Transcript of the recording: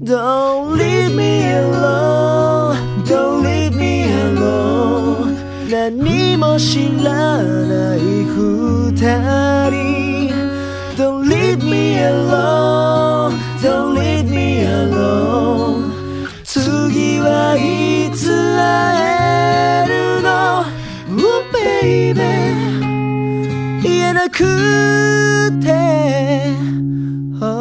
Don't leave me alone Don't leave me alone 何も知らない二人 Don't leave me alone Don't leave me alone 次はいつ会えるの Oh baby 言えなくて、oh